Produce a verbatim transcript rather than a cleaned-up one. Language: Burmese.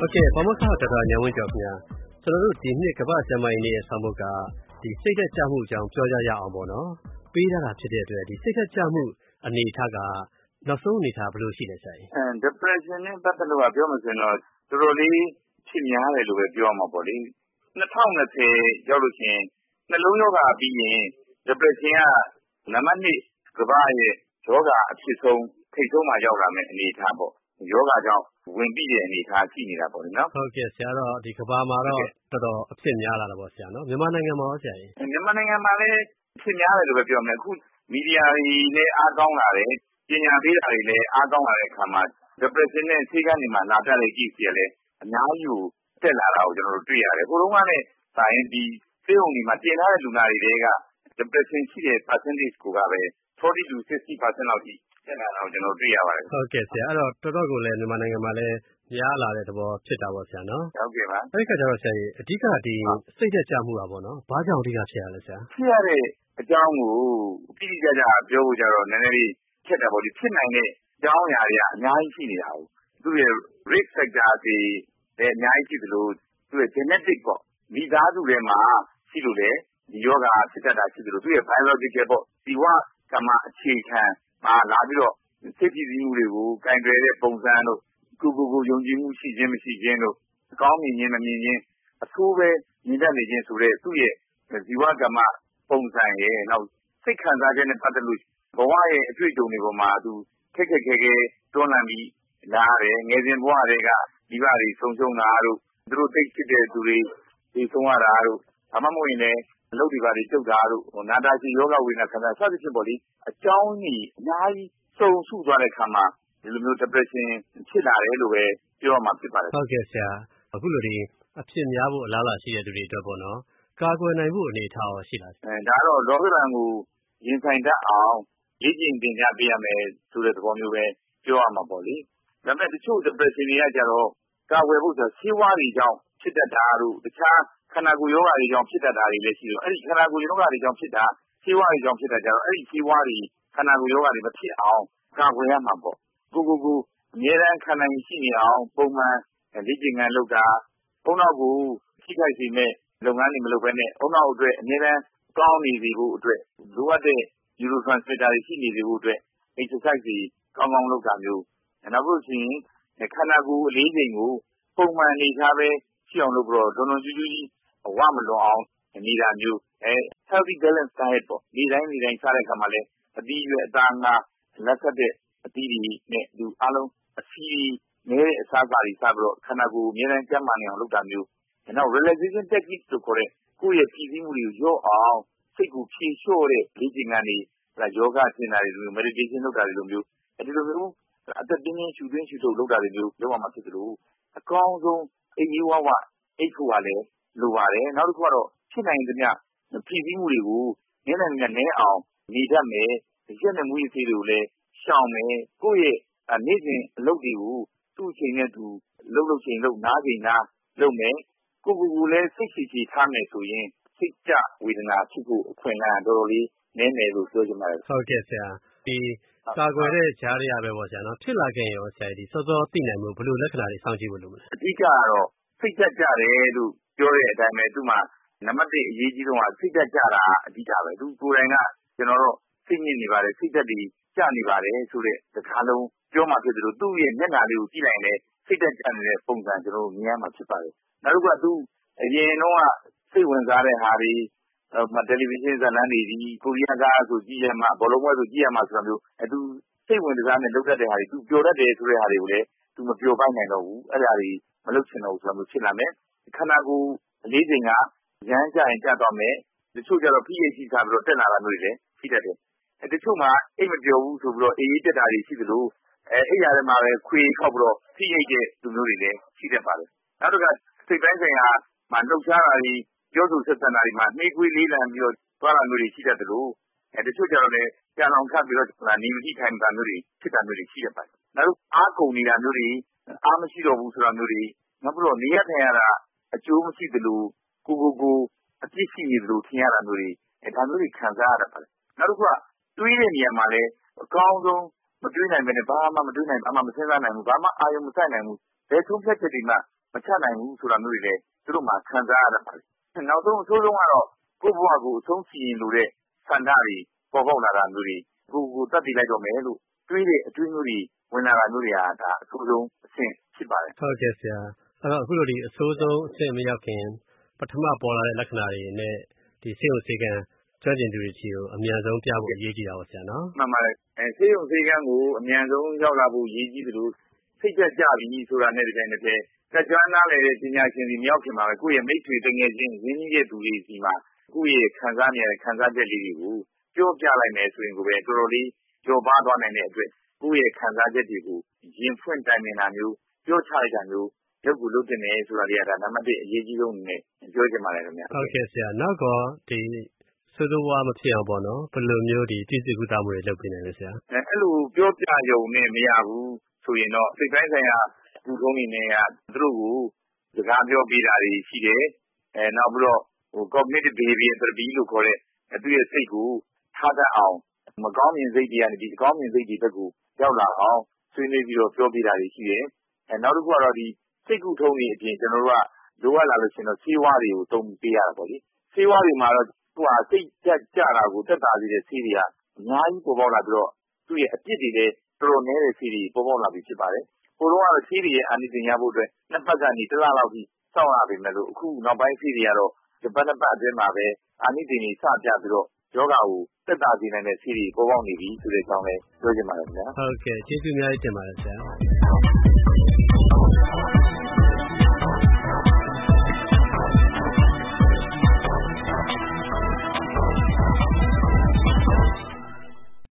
ကဲ့ပါမောက္ခဒေါက်တာဉာဏ်ဝင်းကျော်ခင်ဗျာကျွန်တော်တို့ဒီနှစ်ကမ္ဘာ့ကျန်းမာရေးနေ့ရဲ့ဆောင်ပုဒ်ကဒီစိတ်သက်ကြမှုအကြောင်းပြောကြရအောင်ပေါ့နော်ပေးထားတာဖြစ်တဲ့အတွက်ဒီစိတ်သက်ကြမှုအနေအထားကနောက်ဆုံးအနေအထားဘယ်လိုရှိလဲဆရာအဲ depression နဲ့ပတ်သက်လို့ပြောမှဆိုရင်တော့တော်တော်လေးဖြစ်များတယ်လို့ပဲပြောရမှာပေါ့လေ၂၀၂၀ရောက်လို့ရှိရင်နှလုံးရောဂါပြီးရင် depression ကနံပါတ်၂ကမ္ဘာရဲ့ယောဂအဖြစ်ဆုံးထိပ်ဆုံးမှာရောက်လာမယ့်အနေအထားပေါ့ယောဂကြောင့်ဝင်ပြီးတဲ့အနေအထားရှိနေတာပေါ့နော်ဟုတ်ကဲ့ဆရာတော့ဒီကမ္ဘာမှာတော့တော်တော်အဖြစ်များလာတာပေါ့ဆရာနော်မြန်မာနိုင်ငံမှာရောဆရာကြီးမြန်မာနိုင်ငံမှာလည်းဖြစ်များတယ်လို့ပဲပြောမယ်အခုမီဒီယာတွေလည်းအားကောင်းလာတယ်ပညာပေးတာတွေလည်းအားကောင်းလာတဲ့အခါမှာ depression နဲ့ဆေးကန်းတွေမှာလာပြတဲ့ကြည့်စီရလဲအများကြီးကိုတက်လာတာကိုကျွန်တော်တို့တွေ့ရတယ်ဟိုတုန်းကလည်းဒါရင်ဒီဆေးရုံတွေမှာတင်ထားတဲ့လူနာတွေက depression ရှိတဲ့ percentage ကိုကပဲforty to sixty percent လောက်ထိတက်လာတာကိုကျွန်တော်တွေ့ရပါတယ်ဟုတ်ကဲ့ဆရာအဲ့တော့တော်တော်ကိုလည်းမြန်မာနိုင်ငံမှာလည်းများလာတဲ့သဘောဖြစ်တာပေါ့ဆရာနော်ဟုတ်ကဲ့ပါအဲ့ဒီကကြတော့ဆရာကြီးအဓိကဒီစိတ်သက်ကြမှုပါပေါ့နော်ဘာကြောင့်အဓိကဖြစ်ရလဲဆရာဖြစ်ရတဲ့အကြောင်းကိုတိတိကျကျပြောဖို့ကြတော့နည်းနည်းလေးဖြစ်တာပေါ့ဒီဖြစ်နိုင်တဲ့အကြောင်းအရာတွေကအများကြီးရှိနေတာဟုတ်သူ့ရဲ့ risk factor တွေလည်းအများကြီးရှိသလိုသူ့ရဲ့ genetic ပေါ့မိသားစုထဲမှာရှိလို့လေဒီယောဂဖြစ်တတ်တာရှိသလိုသူ့ရဲ့ biological ပေါ့ဒီဝကမ္မအခြေခံမှာလာပြီးတော့စိတ်ကြည်စည်မှုတွေကိုကင်တွယ်တဲ့ပုံစံတို့ကိုကိုကိုယုံကြည်မှုရှိခြင်းမရှိခြင်းတို့အကောင်းမြင်ခြင်းမမြင်ခြင်းအဆိုးပဲမြင်တတ်နေခြင်းဆိုတဲ့သူ့ရဲ့ဇီဝကမ္မပုံစံရဲ့နောက်စိတ်ခံစားချက်နဲ့ပတ်သက်လို့ဘဝရဲ့အတွေ့အကြုံတွေပေါ်မှာသူခက်ခက်ခဲခဲတွန်းလှန်ပြီးလာတယ်ငယ်စဉ်ဘဝတွေကမိဘတွေဆုံးရှုံးတာတို့သူတို့သိဖြစ်တဲ့သူတွေဒီဆုံးရတာတို့အမှမဟုတ်ရင်လည်းအလုပ်တွေပါတွေကျုပ်တာတို့နာတာရှည်ယောဂဝေဒနာခံစားစသဖြင့်ပေါ့လေအကြောင်းကြီးအများကြီးစုံစုသွားတဲ့အခါမှာဒီလိုမျိုး depression ဖြစ်လာတယ်လို့ပဲပြောရမှာဖြစ်ပါတယ်ဟုတ်ကဲ့ဆရာအခုလိုဒီအဖြစ်များဖို့အလားအလာရှိတဲ့သူတွေအတွက်ပေါ့နော်ကာကွယ်နိုင်ဖို့အနေအထားရောရှိလားအဲဒါတော့လောကဓာတ်ကိုရင်ဆိုင်တတ်အောင်လေ့ကျင့်သင်ကြားပေးရမယ်ဆိုတဲ့သဘောမျိုးပဲပြောရမှာပေါ့လေဒါပေမဲ့တချို့ depression တွေကကြတော့ကာကွယ်ဖို့ဆိုဆေးဝါးတွေကြောင့်ဖြစ်တတ်တာတို့တခြားခန္ဓာကိုယ်ယောဂတွေကြောင့်ဖြစ်တတ်တာတွေလည်းရှိတယ်အဲ့ဒီခန္ဓာကိုယ်ယောဂတွေကြောင့်ဖြစ်တာဆေးဝါးတွေကြောင့်ဖြစ်တတ်ကြတော့အဲ့ဒီဆေးဝါးတွေခန္ဓာကိုယ်ယောဂတွေမဖြစ်အောင်ကာကွယ်ရမှာပေါ့ကိုကိုကိုအများအားခံနိုင်ရှိနေအောင်ပုံမှန်လေ့ကျင့်ခန်းလုပ်တာပုံတော့ကိုထိခိုက်စေမဲ့လုပ်ငန်းတွေမလုပ်ဘဲနဲ့အုံနောက်အတွက်အများအားကောင်းနေစေဖို့အတွက်လိုအပ်တဲ့ neurotransmitter တွေရှိနေစေဖို့အတွက် exercise တွေကောင်းကောင်းလုပ်တာမျိုးနောက်လို့ရှိရင်ခန္ဓာကိုယ်အလေးချိန်ကိုပုံမှန်အနေထားပဲရှိအောင်လုပ်ပြီးတော့တော်တော်ကြီးကြီးအဝမလွန်အောင်နေတာမျိုးအဲ healthy balance diet ပေါ့ဒီတိုင်းဒီတိုင်းစားတဲ့အခါမှာလည်းအသီးရွက်အသားငါးလက်ဆက်တဲ့အသီးတွေနဲ့သူအားလုံးအစီနဲတဲ့အစားအစာတွေစားပြီးတော့ခန္ဓာကိုယ်အများအားကျန်းမာနေအောင်လုပ်တာမျိုးနောက် relaxation technique လို့ခေါ်တဲ့ကိုယ့်ရဲ့ပြည်စည်းမှုတွေကိုရော့အောင်စိတ်ကိုဖြေလျှော့တဲ့လေ့ကျင့်ခန်းတွေဒါယောဂကျင့်တာတွေလို meditation လုပ်တာတွေလိုမျိုးအဲဒီလိုမျိုးအသက်တင်းတင်းရှူသွင်းရှူထုတ်လုပ်တာတွေမျိုးလုပ်ရမှာဖြစ်တယ်လို့အကောင်းဆုံးအိမ်ကြီးဝဝအိတ်ဖို့ကလည်းလိုပါတယ်နောက်တစ်ခုကတော့ဖြစ်နိုင်သမျှပြည်စည်းမှုတွေကိုနည်းနည်းနည်းနည်းအောင်နေတတ်မယ်ရက်နဲ့မွေးသေးတွေကိုလည်းရှောင်မယ်ကိုယ့်ရဲ့နေ့စဉ်အလုပ်တွေကိုသူ့အချိန်နဲ့သူလုပ်လို့ချိန်လုပ်နားချိန်နားလုပ်မယ်ကိုကိုကိုလည်းစိတ်ရှိရှိထားမယ်ဆိုရင်စိတ်ကြဝေဒနာဖြစ်ဖို့အခွင့်အလမ်းတော်တော်လေးနည်းတယ်လို့ပြောချင်ပါတယ်ဟုတ်ကဲ့ဆရာဒီကာကွယ်တဲ့ကြားရရပဲပေါ့ဆရာနော်ဖြစ်လာခဲ့ရောဆရာဒီစောစောသိနိုင်မှုဘယ်လိုလက္ခဏာတွေစောင့်ကြည့်ဖို့လိုမလဲအဓိကကတော့စိတ်သက်ကြတယ်လို့ပြောတဲ့အတိုင်းပဲသူ့မှာနံပါတ်တစ်အရေးကြီးဆုံးကစိတ်သက်ကြတာအဓိကပဲသူကိုယ်တိုင်ကကျွန်တော်တို့စိတ်ညစ်နေပါတယ်စိတ်သက်တွေကြနေပါတယ်ဆိုတဲ့စကားလုံးပြောမှဖြစ်တယ်လို့သူ့ရဲ့မျက်နှာလေးကိုကြည့်လိုက်ရင်စိတ်သက်ကြနေတဲ့ပုံစံကျွန်တော်တို့မြင်ရမှာဖြစ်ပါတယ်နောက်တစ်ခုကသူအရင်တော့ကစိတ်ဝင်စားတဲ့ဟာတွေတယ်လီဗီရှင်းဇာတ်လမ်းတွေဒီကိုရီးယားကားဆိုကြည့်ရမှာဘောလုံးပွဲဆိုကြည့်ရမှာဆိုတာမျိုးအဲသူစိတ်ဝင်စားနဲ့လုပ်တတ်တဲ့ဟာတွေသူပျော်တတ်တယ်ဆိုတဲ့ဟာတွေကိုလည်းသူမပျော်ပိုက်နိုင်တော့ဘူးအဲ့ဒါတွေမလုပ်ချင်တော့ဘူးဆိုတာမျိုးဖြစ်လာမယ်ခန္ဓာကိုယ်အလေးချိန်ကရမ်းကြရင်ကြတော့မယ်တချို့ကျတော့ pH စားပြီးတော့တက်လာတာမျိုးတွေလည်းရှိတတ်တယ်အဲတချို့မှာအိတ်မပျော်ဘူးဆိုပြီးတော့အေးအေးတက်တာတွေရှိသလိုအဲအိတ်ရတယ်မှာပဲခွေခောက်ပြီးတော့ pH တဲ့လူမျိုးတွေလည်းရှိတတ်ပါတယ်နောက်တစ်ခါစိတ်ပိုင်းဆိုင်ရာမှာလှုပ်ရှားတာတွေပြောဆိုဆက်ဆံတာတွေမှာနှေးကွေးလေးလံပြီးတော့သွားတာမျိုးတွေရှိတတ်သလိုအဲတချို့ကျတော့လည်းကြာအောင်ခတ်ပြီးတော့နေမတိထိုင်တာမျိုးတွေဖြစ်တာမျိုးတွေရှိတတ်ပါတယ်နောက်အားကုန်နေတာမျိုးတွေအားမရှိတော့ဘူးဆိုတာမျိုးတွေနောက်ပြီးတော့နေရထိုင်ရတာအကျိုးမရှိသလိုကိုကိုကိုအပြစ်ရှိနေသလိုထင်ရတာမျိုးတွေအဲဒါမျိုးတွေခံစားရတတ်ပါတယ်နောက်တစ်ခုကတွေးတဲ့နေရာမှာလည်းအကောင်းဆုံးမတွေးနိုင်ဘဲနဲ့ဘာမှမတွေးနိုင်ဘာမှမစဉ်းစားနိုင်ဘူးဘာမှအာရုံမစိုက်နိုင်ဘူးဘယ်ဆုံးဖြတ်ချက်တွေမှမချနိုင်ဘူးဆိုတာမျိုးတွေလည်းသူတို့မှခံစားရတတ်ပါတယ်။နောက်ဆုံးအဆိုးဆုံးကတော့ကိုယ့်ဘဝကိုအဆုံးစီရင်လိုတဲ့ဆန္ဒတွေပေါ်ပေါက်လာတာမျိုးတွေကိုယ်ကိုတတ်သိလိုက်တော့မယ်လို့တွေးတဲ့အတွေးမျိုးတွေဝင်လာတာမျိုးတွေကဒါအဆိုးဆုံးအဆင့်ဖြစ်ပါတယ်။ဟုတ်ကဲ့ဆရာ။အဲ့တော့အခုလိုဒီအဆိုးဆုံးအဆင့်မရောက်ခင်ပထမပေါ်လာတဲ့လက္ခဏာတွေနဲ့ဒီဆေးရုံဆေးကန်းကျွမ်းကျင်သူတွေချီကိုအမြန်ဆုံးပြဖို့အရေးကြီးတာပေါ့ဆရာနော်။မှန်ပါတယ်။အဲဆေးရုံဆေးကန်းကိုအမြန်ဆုံးရောက်လာဖို့အရေးကြီးသလိုစိတ်သက်ကြပြီဆိုတာနဲ့တကယ်နဲ့ပဲတက်ကြွနားလည်တဲ့ပညာရှင်တွေမရောက်ခင်မှာပဲကိုယ့်ရဲ့မိတ်ဆွေတငယ်ချင်းရင်းနှီးတဲ့သူတွေစီမှာကိုယ့်ရဲ့ခံစားနေရတဲ့ခံစားချက်လေးတွေကိုပြောပြလိုက်မယ်ဆိုရင်ကိုပဲတော်တော်လေးကြော်ပါသွားနိုင်တဲ့အတွက်ကိုယ့်ရဲ့ခံစားချက်တွေကိုရင်ဖွင့်တိုင်ပင်တာမျိုးပြောချလိုက်တာမျိုးလုပ်ကိုလုပ်တင်တယ်ဆိုတာတွေကဒါနံပါတ်တစ်အရေးကြီးဆုံးအနေနဲ့ပြောချင်ပါတယ်ခင်ဗျာဟုတ်ကဲ့ဆရာနောက်တော့ဒီဆိုးဆိုးဝါးမဖြစ်အောင်ပေါ့နော်ဘယ်လိုမျိုးဒီပြည်စုကုသမှုတွေလုပ်ပေးနိုင်လဲဆရာအဲအဲ့လိုပြောပြရုံနဲ့မရဘူးဆိုရင်တော့စိတ်ပိုင်းဆိုင်ရာကုထုံးနေနဲ့ကသူတို့ကိုစကားပြောပေးတာတွေရှိတယ်အဲနောက်ပြီးတော့ဟို cognitive behavior therapy လို့ခေါ်တဲ့သူရဲ့စိတ်ကိုထားတတ်အောင်မကောင်းမြင်စိတ်တွေကနေဒီအကောင်းမြင်စိတ်တွေဘက်ကိုရောက်လာအောင်ဆွေးနွေးပြီးတော့ပြောပြတာတွေရှိတယ်အဲနောက်တစ်ခုကတော့ဒီစိတ်ကုထုံးတွေအပြင်ကျွန်တော်တို့ကလိုအပ်လာလို့ရှိရင်တော့ဆေးဝါးတွေကိုတုံးပေးရတာပေါ့လေဆေးဝါးတွေမှာတော့ဟိုဟာစိတ်ကြကြတာကိုတက်တာစေတဲ့ဆေးတွေကအများကြီးပေါ်ပေါက်လာပြီးတော့သူ့ရဲ့အပြစ်တွေလည်းတော်တော်နည်းတဲ့ဆေးတွေပေါ်ပေါက်လာပြီးဖြစ်ပါတယ်ဟိုတော့ကတော့ဆေးတွေရဲ့အာနိသင်ရဖို့အတွက်နှစ်ပတ်ကနေတစ်လလောက်ထိစောင့်ရပါမယ်လို့အခုနောက်ပိုင်းဆေးတွေကတော့ဒီပတ်နှစ်ပတ်အတွင်းမှာပဲအာနိသင်ကြီးစပြပြီးတော့ယောဂကိုတက်တာစေနိုင်တဲ့ဆေးတွေပေါ်ပေါက်နေပြီဆိုတဲ့အကြောင်းလည်းပြောချင်ပါတယ်ခင်ဗျာဟုတ်ကဲ့ကျေးဇူးအများကြီးတင်ပါတယ်ဆရာ